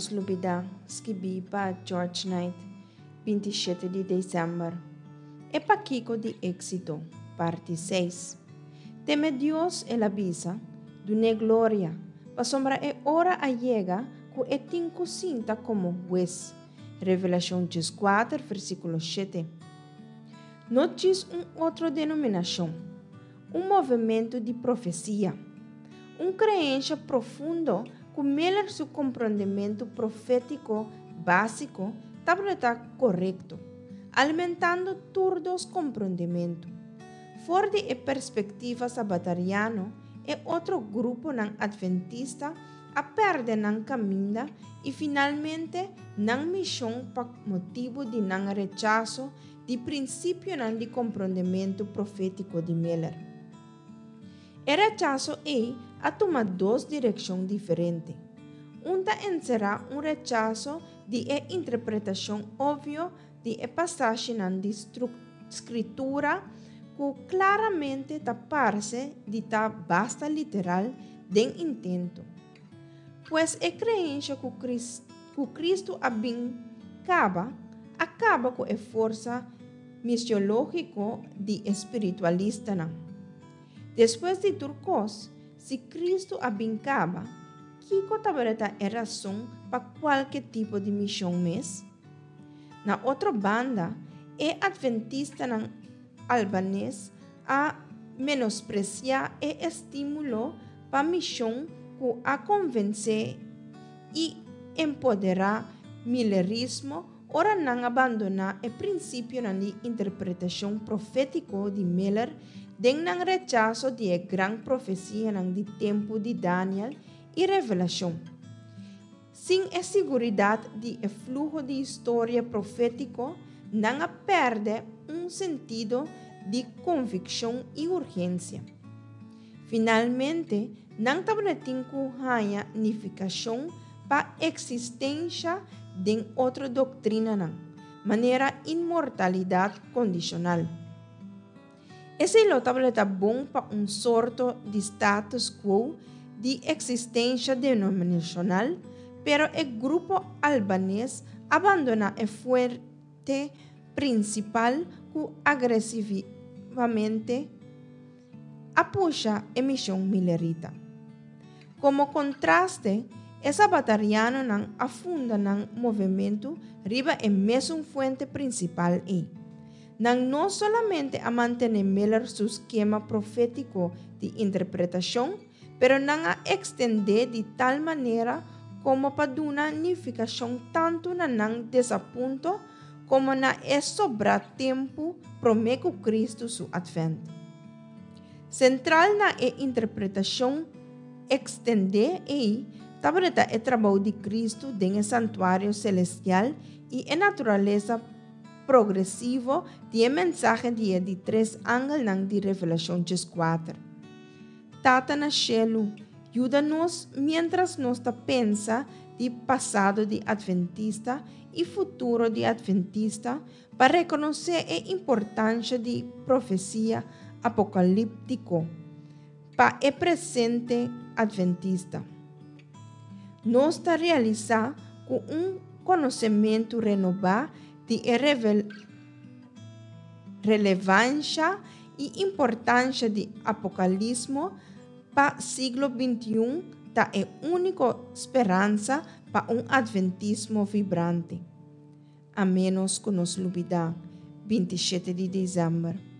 nos lubida escrevi para George Knight, 27 de dezembro. É Paquico de Éxito, parte 6. Teme Dios el avisa, dune gloria, pa sombra é hora a llega, que é tinco cinta como juez. Revelação 4, versículo 7. Não diz outra denominação, movimento de profecia, crença profundo que melhor seu compreendimento profético básico está correto, alimentando todos compreendimento. Fora de perspectiva sabatariana, é outro grupo não adventista a perder não caminho e finalmente não missão por motivo de não rechaço de princípio não de compreendimento profético de Miller. O rechaço a tomar duas direções diferentes. Será rechaço de interpretação óbvia de passagem de escritura que claramente parece de basta literal de intento. Pois é crença que Cristo acaba com a força missiológica de espiritualista. Depois de turcos, se Cristo acaba, Kiko tabareta é razão para qualquer tipo de missão mesmo? Na outra banda, é adventista albanês a menospreciar e estímulo para a missão que a convencer e empoderar millerismo, ora não abandonar o princípio de interpretação profética de Miller, den não rechaço de grande profecia de tempo de Daniel e revelação. Sem a segurança de fluxo de história profético, não perde sentido de convicção e urgência. Finalmente, não tem que unificação para a existência de outra doutrina, maneira imortalidade condicional. Esse é bom para sorto de status quo de existência denominacional, pero o grupo albanês abandona a fuente principal que agressivamente apoia a missão millerita. Como contraste, essa batalhana não afunda no movimento riba a mesma fonte principal não solamente a manter melhor seu esquema profético de interpretação, pero não a extender de tal maneira como para dar unificação tanto na não desaponto como na sobrar tempo prometo Cristo seu advento. Central na interpretação extender é trabalho de Cristo dentro do santuário celestial e a natureza progressiva de mensagem de 3 ângulos de Revelação 4. Tata na cielo, ajuda-nos mientras nós pensa de passado de adventista e futuro de adventista para reconhecer a importância de profecia apocalíptico para o presente adventista. Nós está realizar com conhecimento renovado de relevância e importância de apocalismo para o século XXI da única esperança para adventismo vibrante. A menos que nos lubida, 27 de dezembro.